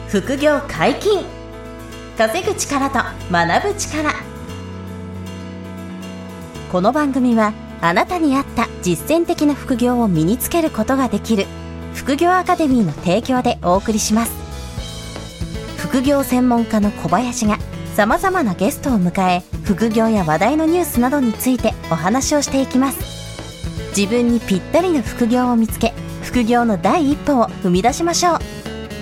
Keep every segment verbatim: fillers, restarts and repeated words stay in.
副業解禁。稼ぐ力と学ぶ力。この番組はあなたに合った実践的な副業を身につけることができる副業アカデミーの提供でお送りします。副業専門家の小林がさまざまなゲストを迎え、副業や話題のニュースなどについてお話をしていきます。自分にぴったりの副業を見つけ、副業の第一歩を踏み出しましょう。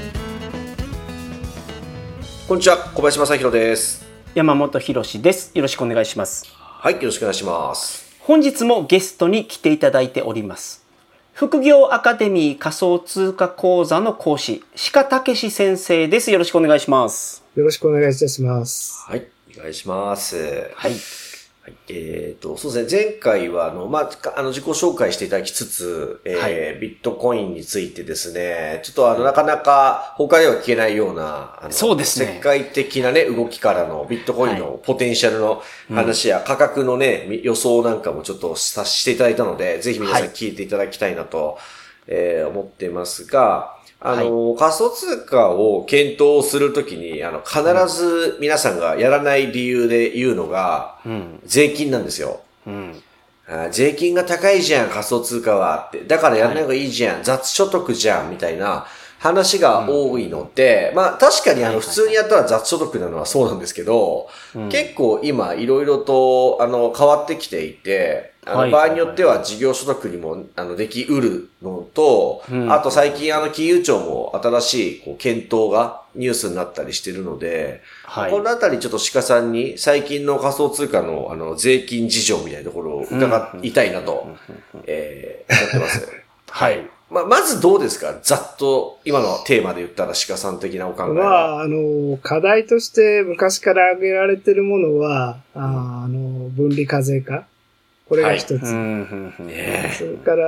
こんにちは、小林正弘です。 山本博です。よろしくお願いします。 はい、よろしくお願いします。 本日もゲストに来ていただいております。副業アカデミー仮想通貨講座の講師、鹿武史先生です。よろしくお願いします。 よろしくお願いいたします。 はい、お願いします。 はい。 はい、えっと、そうですね、前回は、あの、まあ、あの、自己紹介していただきつつ、えーはい、ビットコインについてですね、ちょっとあの、なかなか他では聞けないような、あの、 そうですね。 世界的なね、動きからのビットコインのポテンシャルの話や価格のね、うん、予想なんかもちょっとさしていただいたので、ぜひ皆さん聞いていただきたいなと、はい、えー、思ってますが、あの、はい、仮想通貨を検討するときに、あの、必ず皆さんがやらない理由で言うのが、うん、税金なんですよ、うん、あ。税金が高いじゃん、仮想通貨はって。だからやらない方がいいじゃん、はい、雑所得じゃん、みたいな話が多いので、うん、まあ確かにあの、普通にやったら雑所得なのはそうなんですけど、うん、結構今いろいろとあの、変わってきていて、あの場合によっては事業所得にもあのできうるのと、うん、あと最近あの金融庁も新しいこう検討がニュースになったりしてるので、はい、このあたりちょっと鹿さんに最近の仮想通貨のあの税金事情みたいなところを伺いたいなと、えー、思ってます。はい。まあ、まずどうですか？ざっと今のテーマで言ったら鹿さん的なお考えは。 まあ、あの、課題として昔から挙げられているものは、あ, あの、分離課税化。これが一つ。はい、それから、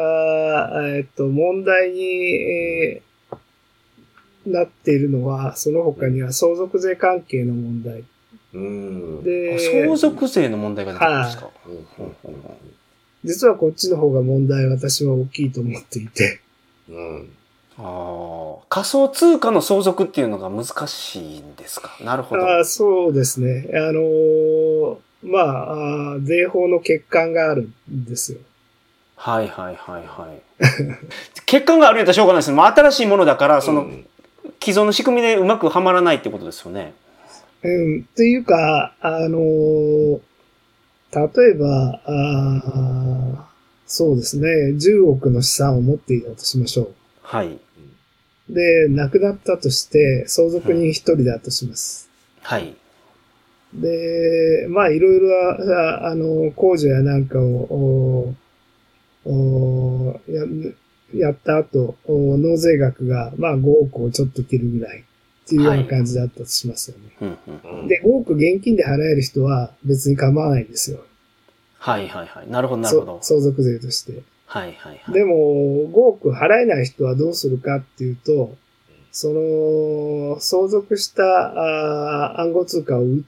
えっと、問題に、えー、なっているのは、その他には相続税関係の問題。 うんで相続税の問題が出てくるんですか？はあ、実はこっちの方が問題は私は大きいと思っていて。うん、 あ仮想通貨の相続っていうのが難しいんですか？なるほど。 あそうですね。あのーまあ、あ税法の欠陥があるんですよ。 はいはいはいはい。欠陥があるんやったらしょうがないですね。まあ、新しいものだから、その、うん、既存の仕組みでうまくはまらないってことですよね。 うん、っていうか、あのー、例えば、あそうですね、じゅうおくの資産を持っていたとしましょう。はい。で、亡くなったとして、相続人一人だとします。うん、はい。で、まあいろいろ、あの、控除やなんかを、おや、やった後、納税額が、まあごおくをちょっと切るぐらいっていうような感じだったとしますよね。はい、で、ごおく現金で払える人は別に構わないんですよ。 はいはいはい。なるほどなるほど。 相続税として。 はいはいはい。 でも、ごおく払えない人はどうするかっていうと、その、相続したあ暗号通貨を売って、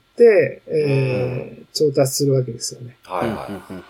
えー、調達するわけですよね。 はいはい。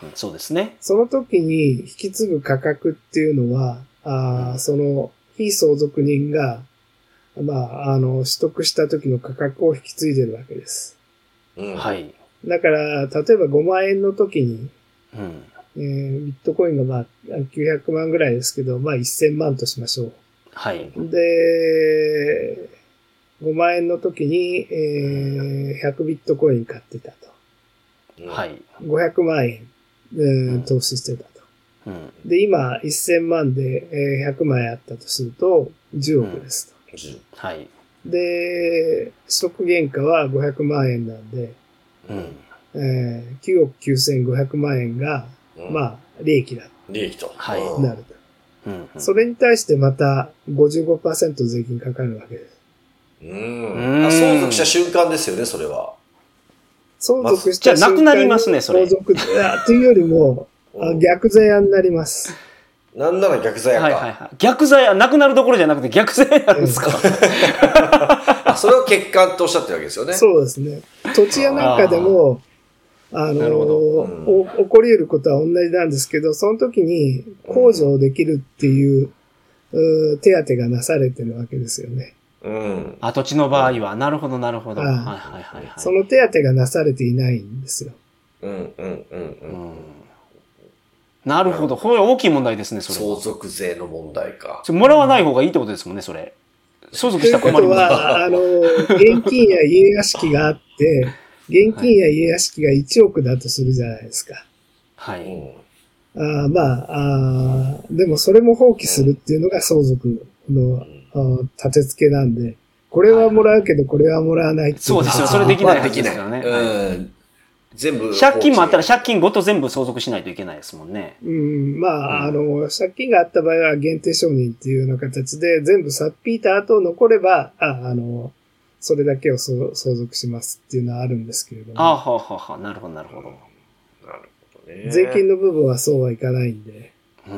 そうですね。 その時に引き継ぐ価格っていうのは、あその非相続人が、まあ、あの、取得した時の価格を引き継いでるわけです。うん、はい。だから、例えばごまんえんの時に、うんえー、ビットコインがまあきゅうひゃくまんぐらいですけど、まあせんまんとしましょう。はい。で、ごまんえんの時に、えー、ひゃくビットコイン買ってたと。はい。ごひゃくまんえん、えーうん、投資してたと。うん、で、今、せんまんで、えー、ひゃくまんえんあったとすると、じゅうおくですと。うん、はい。で、取得原価はごひゃくまんえんなんで、うんえー、きゅうおくきゅうせんごひゃくまんえんが、うん、まあ、利益だ。 利益と。 はい。なると。うんうん、それに対してまた ごじゅうごパーセント 税金かかるわけです。 うーん。あ相続した瞬間ですよね、それは。 相続した瞬間に、 じゃあなくなりますね、それ。 相続というよりも、逆罪案になります。 なんなら逆罪案か。はいはいはい。 逆罪案、なくなるどころじゃなくて逆罪案ですか。 あそれを欠陥とおっしゃってるわけですよね。 そうですね。土地屋なんかでも、あの、うん、起こり得ることは同じなんですけど、その時に控除できるっていう、うん、手当がなされてるわけですよね。 うん。 跡地の場合は、なるほど、なるほど。 あはいはいはい、はい。 その手当がなされていないんですよ。 うん、うん、うん、うん。 なるほど。これ大きい問題ですね、それは。 相続税の問題か。 もらわない方がいいってことですもんね、それ。相続したら困ります。 ということは、あの、現金や家屋敷があって、現金や家屋敷がいちおくだとするじゃないですか。 はい。 うん、 あまああ、でもそれも放棄するっていうのが相続の、うん、立て付けなんで、これはもらうけどこれはもらわないっていう。 そうですよ、それできないはずですからね。 うん。全部。 借金もあったら借金ごと全部相続しないといけないですもんね。 うん、まあ、うん、あの、借金があった場合は限定承認っていうような形で、全部さっぴいた後残れば、あ、あの、それだけを相続しますっていうのはあるんですけれども。 ああ、はあ、はあ、なるほど、なるほど。なるほどね。税金の部分はそうはいかないんで。 うん。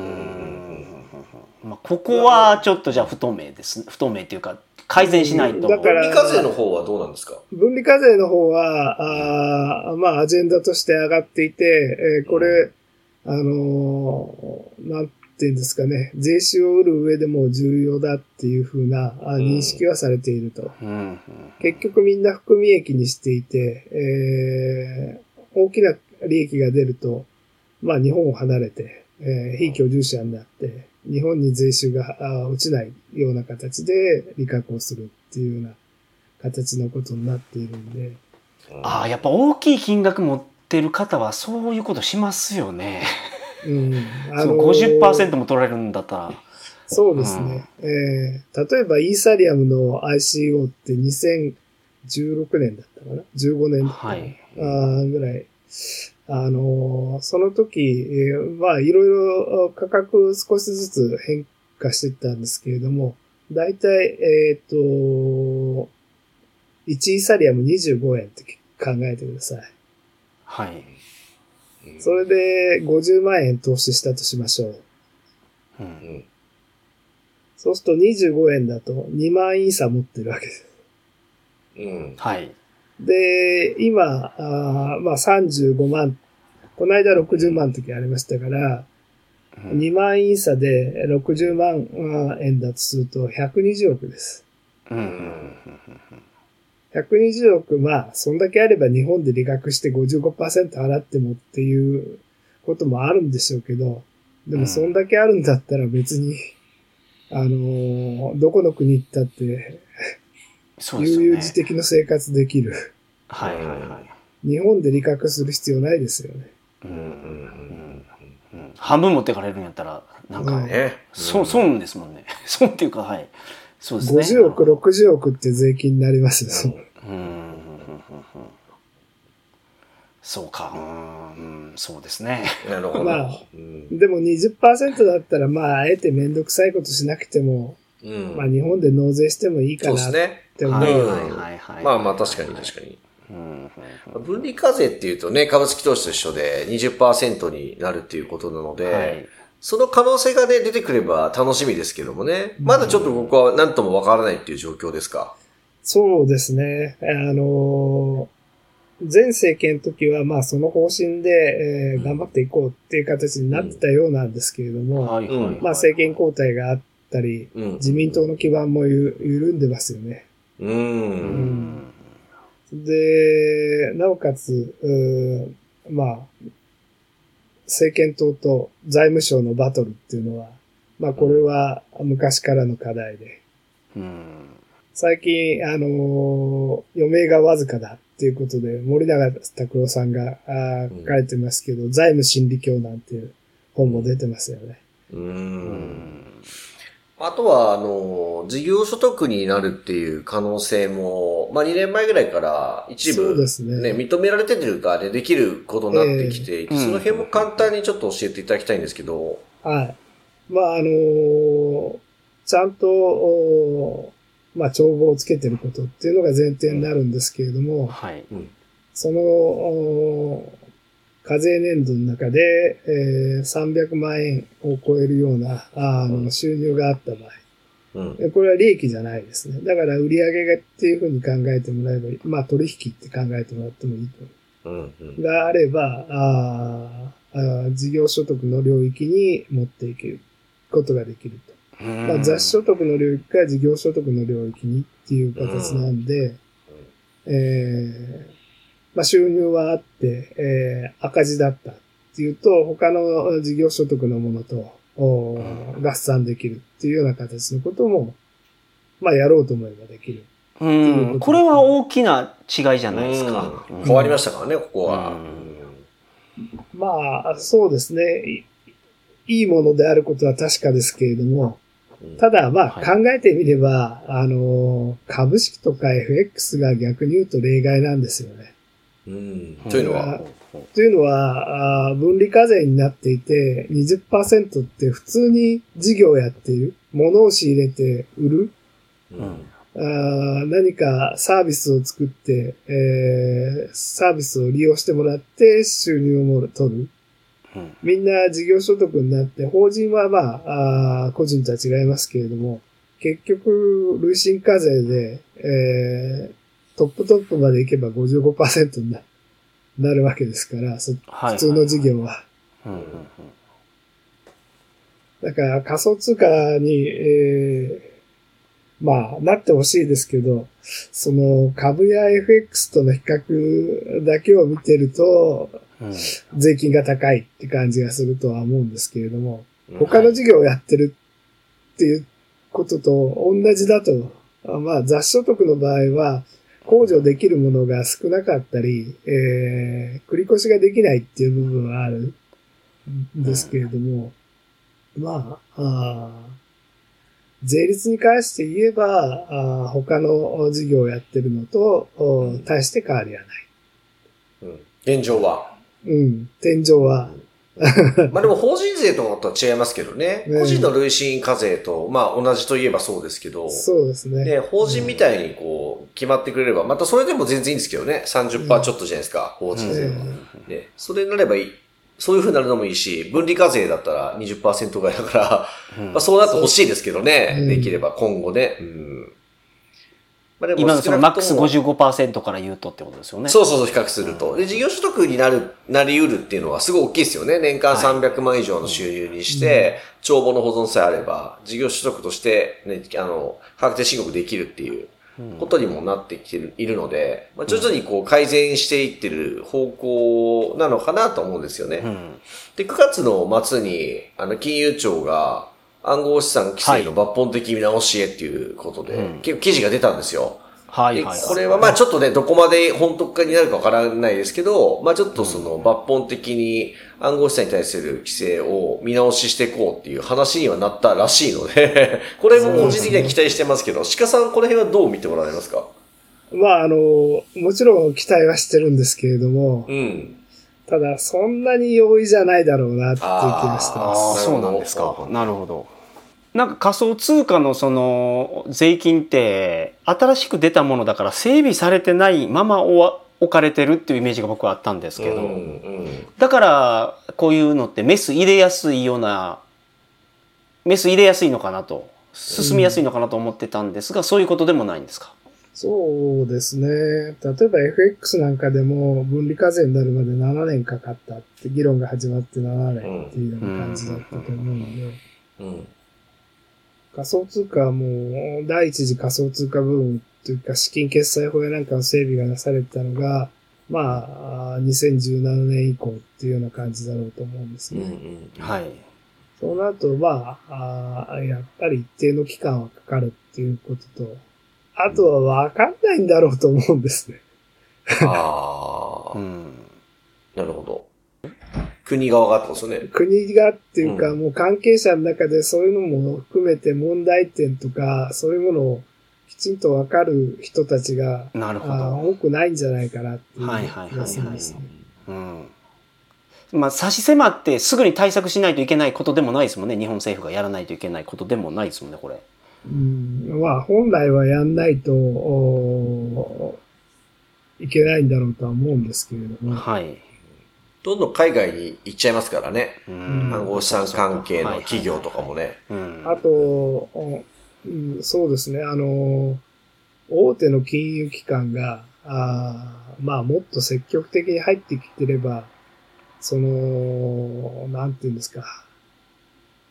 まあ、ここはちょっとじゃあ不透明です。不透明っていうか、改善しないと。 だから、分離課税の方はどうなんですか？ 分離課税の方は、あまあ、アジェンダとして上がっていて、えー、これ、あのー、なんていうんですかね、税収を得る上でも重要だっていうふうな認識はされていると。 うんうん、 結局みんな含み益にしていて、えー、大きな利益が出ると、まあ、日本を離れて、えー、非居住者になって、日本に税収が落ちないような形で利確をするっていうような形のことになっているんで。 ああ、やっぱ大きい金額持ってる方はそういうことしますよね。 うん。 あのー、ごじゅっパーセントも取られるんだったら。 そうですね。うん、えー、例えばイーサリアムの アイシーオー ってにせんじゅうろくねんだったかな ?じゅうごねんだったかな、はい、あぐらい。あの、その時、えー、まあ、いろいろ価格少しずつ変化していったんですけれども、だいたい、えっと、いちイーサリアムにじゅうごえんって考えてください。 はい。 それでごじゅうまんえん投資したとしましょう。 うん、 そうするとにじゅうごえんだとにまんイーサ持ってるわけです。 うん。 はい。 で、今、あまあさんじゅうごまん、この間ろくじゅうまんの時ありましたから、うん、にまんイーサでろくじゅうまんえんだとするとひゃくにじゅうおくです。 うん、 ひゃくにじゅうおく、まあ、そんだけあれば日本で利確して ごじゅうごパーセント 払ってもっていうこともあるんでしょうけど、でもそんだけあるんだったら別に、うん、あのー、どこの国行ったって、悠々自適の生活できる。 はいはいはい。 日本で利確する必要ないですよね。 うんうんうんうん、半分持ってかれるんやったら、なんか、 ね、 そう、損ですもんね。損っていうか、はい。そうですね。 ごじゅうおく、ろくじゅうおくって税金になりますよ。 うんうんうんうん、そうか、うん、そうですね。 なるほど。 まあ、うん、でも にじゅっパーセント だったら、まあ、あえてめんどくさいことしなくても、うん、まあ、日本で納税してもいいかなって思う。 そうですね。まあまあ、確かに確かに。うんうん、分離課税っていうとね、株式投資と一緒で にじゅっパーセント になるっていうことなので、はい、その可能性がね、出てくれば楽しみですけどもね。まだちょっと僕は何ともわからないっていう状況ですか？ そうですね。あのー、前政権の時は、まあその方針で、えー、頑張っていこうっていう形になってたようなんですけれども、まあ政権交代があったり、うん、自民党の基盤もゆ緩んでますよね。 うんうんで、なおかつ、うまあ、政権党と財務省のバトルっていうのは、まあこれは昔からの課題で、 うん、 最近、あのー、余命がわずかだっていうことで、森永卓郎さんがあ書かれてますけど、うん、財務心理教なんていう本も出てますよね。 うんうんあとは、あの、事業所得になるっていう可能性も、まあにねんまえぐらいから一部、ね、そうですね、認められてるかでできることになってきて、えー、その辺も簡単にちょっと教えていただきたいんですけど。 はい。まああのー、ちゃんと、まあ帳簿をつけてることっていうのが前提になるんですけれども、 はい。うん、 その、課税年度の中で、えー、さんびゃくまんえんを超えるようなあの、うん、収入があった場合、うん、これは利益じゃないですね。だから売上がっていうふうに考えてもらえばいい。まあ取引って考えてもらってもいいと思う。うんうん、があればああ、事業所得の領域に持っていけることができると。 まあ、雑所得の領域から事業所得の領域にっていう形なんで、えーまあ、収入はあって、えー赤字だったっていうと、他の事業所得のものとお合算できるっていうような形のことも、まあ、やろうと思えばできる。 うん、これは大きな違いじゃないですか。 うん、変わりましたからね、ここは。うんうん、まあ、そうですね。いいものであることは確かですけれども、ただ、まあ、考えてみれば、はい、あの、株式とか エフエックス が逆に言うと例外なんですよね。 うん。というのはというのはあ、分離課税になっていて、にじゅっパーセント って普通に事業をやっている。物を仕入れて売る。うんあ何かサービスを作って、えー、サービスを利用してもらって収入を取る。うん、みんな事業所得になって、法人はまあ、あ個人とは違いますけれども、結局、累進課税で、えー、トップトップまで行けば ごじゅうごパーセント になるわけですから、はい、普通の事業は。だから仮想通貨に、えーまあ、なってほしいですけど、その株や エフエックス との比較だけを見てると、うん、税金が高いって感じがするとは思うんですけれども、他の事業をやってるっていうことと同じだと、まあ雑所得の場合は、控除できるものが少なかったり、えー、繰り越しができないっていう部分はあるんですけれども、うん、まあ、あ税率に関して言えば、あ他の事業をやってるのと、うん、大して変わりはない。 うん、現状は。 うん、天井は。 まあでも法人税とは違いますけどね。ね個人の累進課税と、まあ同じといえばそうですけど。 そうですね。 ね、法人みたいにこう、決まってくれれば、またそれでも全然いいんですけどね。さんじゅっパーセント ちょっとじゃないですか、うん、法人税は、うん。ね。それになればいい。そういう風になるのもいいし、分離課税だったら にじゅっパーセント ぐらいだから、うん、まあそうなってほしいですけどね。うん、できれば今後ね。うんまあ、でも今のそのマックス ごじゅうごパーセント から言うとってことですよね。 そうそうそう、比較すると。で、事業所得になる、なり得るっていうのはすごい大きいですよね。年間さんびゃくまん以上の収入にして、はい、帳簿の保存さえあれば、事業所得として、ね、あの、確定申告できるっていうことにもなってきてる、いるので、まあ、徐々にこう改善していってる方向なのかなと思うんですよね。うん、で、くがつの末に、あの、金融庁が、暗号資産規制の抜本的見直しへっていうことで、はい、結構記事が出たんですよ。はいはいはい、これはまあちょっとね、どこまで本当化になるかわからないですけど、まあちょっとその抜本的に暗号資産に対する規制を見直ししていこうっていう話にはなったらしいので、これも個人的には期待してますけど、鹿さんこの辺はどう見てもらえますか？ まああの、もちろん期待はしてるんですけれども、うん、ただそんなに容易じゃないだろうなっていう気がしてます。 ああ、そうなんですか。なるほど。なんか仮想通貨のその税金って新しく出たものだから整備されてないまま置かれてるっていうイメージが僕はあったんですけど、うんうん、だからこういうのってメス入れやすいようなメス入れやすいのかなと進みやすいのかなと思ってたんですが、うん、そういうことでもないんですか？ そうですね。例えば エフエックス なんかでも分離課税になるまでななねんかかったって議論が始まってななねんっていうような感じだったと思うので、うんうんうん仮想通貨はもう第一次仮想通貨ブームというか資金決済法やなんかの整備がなされたのが、まあ、にせんじゅうななねん以降っていうような感じだろうと思うんですね。うんうん、はい。そうなると、まあ、あやっぱり一定の期間はかかるっていうことと、あとはわかんないんだろうと思うんですね。 ああ、うん。なるほど。国側がってことですね。 国がっていうか、うん、もう関係者の中でそういうのも含めて問題点とか、そういうものをきちんと分かる人たちが、なるほど多くないんじゃないかなっていう気がするんですね。 まあ、差し迫ってすぐに対策しないといけないことでもないですもんね。日本政府がやらないといけないことでもないですもんね、これ。 うん、まあ、本来はやんないといけないんだろうとは思うんですけれども。はい。 どんどん海外に行っちゃいますからね。暗号資産関係の企業とかもね。 あと、うん、そうですね。あの、大手の金融機関が、あまあもっと積極的に入ってきてれば、その、なんていうんですか。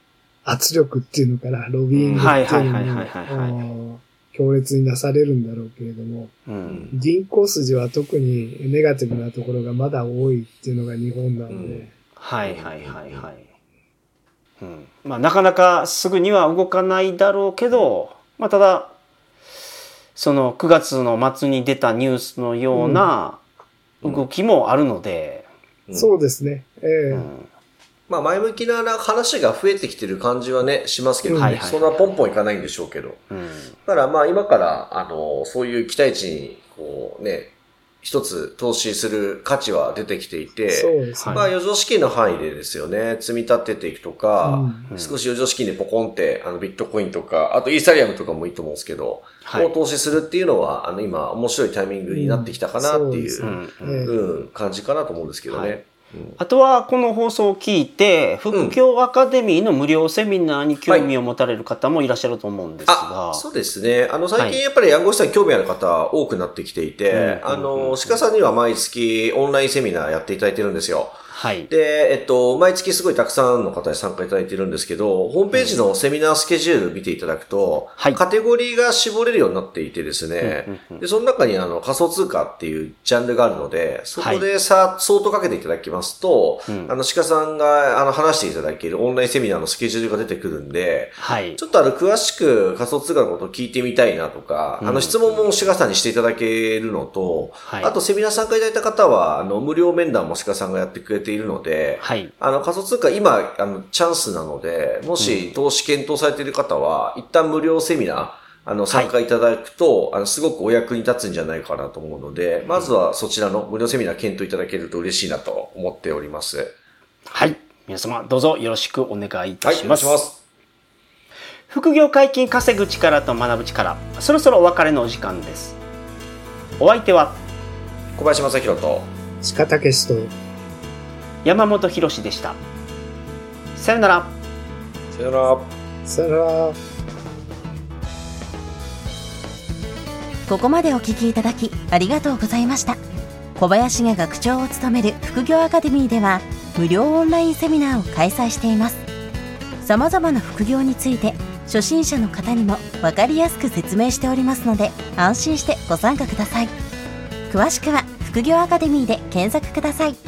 圧力っていうのから、ロビーングっていうのも、強烈になされるんだろうけれども、うん、銀行筋は特にネガティブなところがまだ多いっていうのが日本なので。うん、 はいはいはいはい。うん、まあなかなかすぐには動かないだろうけど、まあただ、そのくがつの末に出たニュースのような動きもあるので。 うんうん、そうですね。えーうんまあ前向きな話が増えてきてる感じはね、しますけどね。そんなポンポンいかないんでしょうけど。うん、だからまあ今から、あの、そういう期待値に、こうね、一つ投資する価値は出てきていて、そうですね、まあ余剰資金の範囲でですよね、積み立てていくとか、うん、少し余剰資金でポコンって、あのビットコインとか、あとイーサリアムとかもいいと思うんですけど、はい、を投資するっていうのは、あの今面白いタイミングになってきたかなっていう、うんうん、感じかなと思うんですけどね。はいあとはこの放送を聞いて副業アカデミーの無料セミナーに興味を持たれる方もいらっしゃると思うんですが、 はい、あそうですね。あの最近やっぱり暗号資産に興味ある方多くなってきていて、はい、あの鹿さんには毎月オンラインセミナーやっていただいてるんですよ。はい。で、えっと、毎月すごいたくさんの方に参加いただいてるんですけど、ホームページのセミナースケジュール見ていただくと、はい、カテゴリーが絞れるようになっていてですね、うんうんうん、で、その中にあの仮想通貨っていうジャンルがあるので、そこでさ、はい、相当かけていただきますと、うん、あの、鹿さんがあの話していただけるオンラインセミナーのスケジュールが出てくるんで、はい、ちょっとあの、詳しく仮想通貨のことを聞いてみたいなとか、うん、あの、質問も鹿さんにしていただけるのと、はい、あとセミナー参加いただいた方は、あの、無料面談も鹿さんがやってくれているので、はいはい、あの仮想通貨今あのチャンスなので、もし投資検討されている方は、うん、一旦無料セミナーあの参加いただくと、はい、あのすごくお役に立つんじゃないかなと思うので、まずはそちらの無料セミナー検討いただけると嬉しいなと思っております。 はい、皆様どうぞよろしくお願いいたします。 はい、お願いします。 副業解禁稼ぐ力と学ぶ力、そろそろお別れのお時間です。お相手は小林正弘と鹿武史と山本博でした。さよなら。 さよなら。 さよなら。 ここまでお聞きいただきありがとうございました。小林が学長を務める副業アカデミーでは無料オンラインセミナーを開催しています。様々な副業について初心者の方にも分かりやすく説明しておりますので、安心してご参加ください。詳しくは副業アカデミーで検索ください。